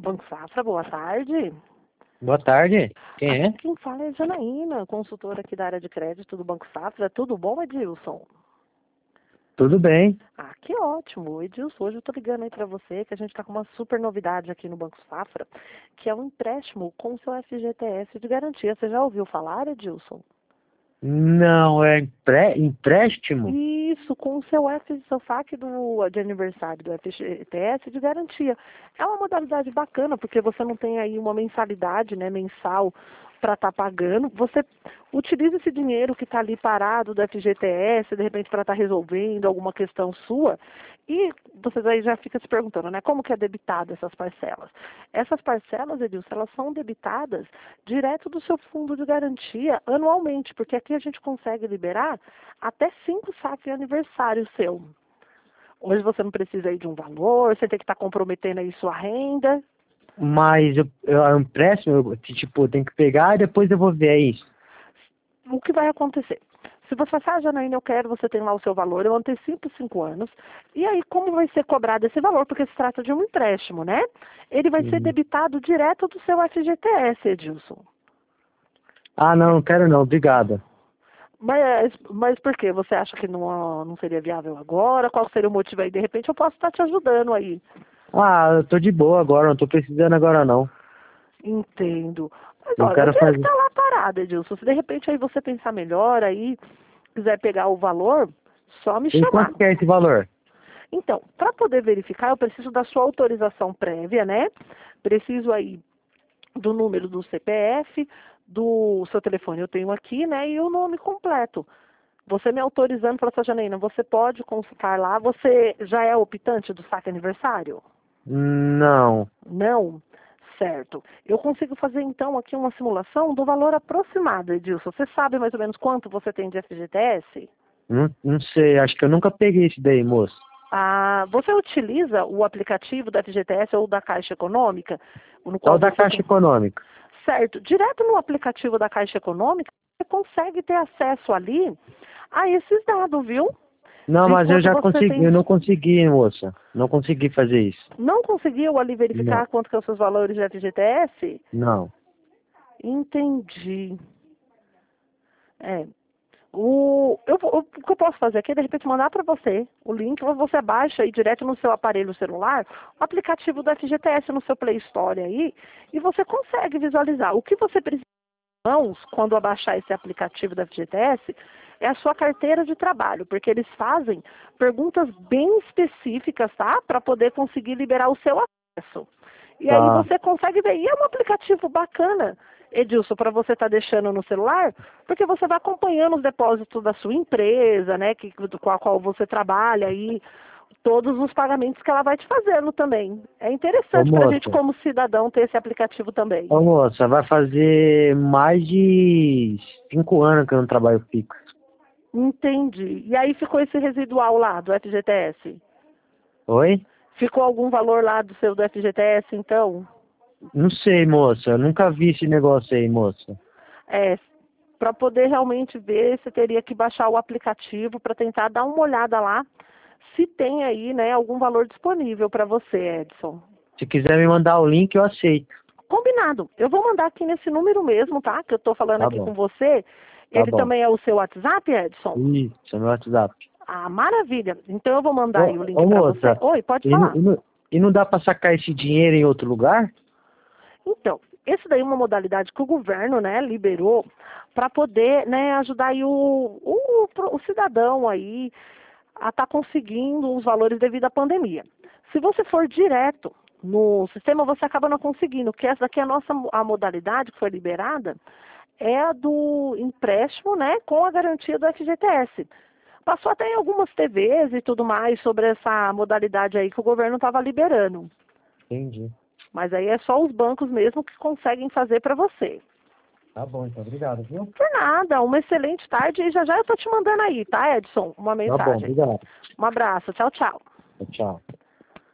Banco Safra, boa tarde. Boa tarde. Quem é? Quem fala é a Janaína, consultora aqui da área de crédito do Banco Safra. Tudo bom, Edilson? Tudo bem. Ah, que ótimo. Edilson, hoje eu tô ligando aí para você que a gente tá com uma super novidade aqui no Banco Safra, que é um empréstimo com o seu FGTS de garantia. Você já ouviu falar, Edilson? Não, é empréstimo? Isso, com o seu FAQ de aniversário do FGTS de garantia. É uma modalidade bacana, porque você não tem aí uma mensalidade, né, mensal para estar pagando. Você utiliza esse dinheiro que está ali parado do FGTS, de repente para estar resolvendo alguma questão sua, e você aí já fica se perguntando, né, como que é debitado essas parcelas? Essas parcelas, Edilson, elas são debitadas direto do seu fundo de garantia anualmente, porque aqui a gente consegue liberar até 5 saques de aniversário seu. Hoje você não precisa aí de um valor, você tem que estar comprometendo aí sua renda. Mas é um empréstimo, tipo, eu tenho que pegar e depois devolver, é isso? O que vai acontecer? Se você falar, ah, Janaína, eu quero, você tem lá o seu valor, eu antecipo 5 anos. E aí, como vai ser cobrado esse valor? Porque se trata de um empréstimo, né? Ele vai ser Uhum. debitado direto do seu FGTS, Edilson. Ah, não quero não, obrigado. Mas por quê? Você acha que não seria viável agora? Qual seria o motivo aí? De repente eu posso estar te ajudando aí. Ah, eu tô de boa agora, não tô precisando agora não. Entendo. Mas Eu olha, o quero dinheiro que fazer. está lá parado, Edilson. Se de repente aí você pensar melhor aí, quiser pegar o valor, só me E chamar. quanto que é esse valor? Então, para poder verificar, eu preciso da sua autorização prévia, né? Preciso aí do número do CPF, do seu telefone, eu tenho aqui, né? E o nome completo. Você me autorizando, falou assim, Janaína, você pode consultar lá, você já é optante do saque aniversário? Não, Não? Certo. Eu consigo fazer então aqui uma simulação do valor aproximado, Edilson. Você sabe mais ou menos quanto você tem de FGTS? não sei, acho que eu nunca peguei isso daí, moço. Ah, você utiliza o aplicativo da FGTS ou da Caixa Econômica, no É o qual da você... Caixa Econômica. Certo. Direto no aplicativo da Caixa Econômica, você consegue ter acesso ali a esses dados, viu? Não, De mas eu quanto já você consegui, tem. eu não consegui, moça. Não consegui fazer isso. Não conseguiu ali Não, verificar quanto que são os seus valores de FGTS? não. Entendi. É. O que eu posso fazer aqui é, de repente, mandar para você o link, você baixa aí direto no seu aparelho celular o aplicativo do FGTS no seu Play Store aí, e você consegue visualizar. O que você precisa em mãos, quando abaixar esse aplicativo da FGTS, é a sua carteira de trabalho, porque eles fazem perguntas bem específicas, tá? Para poder conseguir liberar o seu acesso. E aí Tá. você consegue ver. E é um aplicativo bacana, Edilson, para você estar deixando no celular, porque você vai acompanhando os depósitos da sua empresa, né, com a qual você trabalha aí, todos os pagamentos que ela vai te fazendo também. É Ô, interessante para a gente, moça. como cidadão, ter esse aplicativo também. Ô, moça, vai fazer mais de 5 anos que eu não trabalho fixo. Entendi. E aí ficou esse residual lá do FGTS? Oi? Ficou algum valor lá do FGTS, então? Não sei, moça. Eu nunca vi esse negócio aí, moça. É, para poder realmente ver, você teria que baixar o aplicativo para tentar dar uma olhada lá se tem aí, né, algum valor disponível para você, Edson. Se quiser me mandar o link, eu aceito. Combinado. Eu vou mandar aqui nesse número mesmo, tá? Que eu estou falando Tá aqui bom, com você. tá Ele bom. também é o seu WhatsApp, Edson? Isso, é meu WhatsApp. Ah, maravilha. Então eu vou mandar aí o Ô, link para você. moça, Oi, pode e não, falar. e, não, e não dá pra sacar esse dinheiro em outro lugar? Então, esse daí é uma modalidade que o governo, né, liberou para poder, né, ajudar aí o cidadão aí a estar conseguindo os valores devido à pandemia. Se você for direto no sistema, você acaba não conseguindo, porque essa daqui é a modalidade que foi liberada, é a do empréstimo, né, com a garantia do FGTS. Passou até em algumas TVs e tudo mais sobre essa modalidade aí que o governo estava liberando. Entendi. Mas aí é só os bancos mesmo que conseguem fazer para você. Tá bom, então obrigado, viu? Por nada, uma excelente tarde e já já eu tô te mandando aí, tá, Edson? Uma Tá bom, mensagem. obrigado. Um abraço, tchau, tchau. Tchau.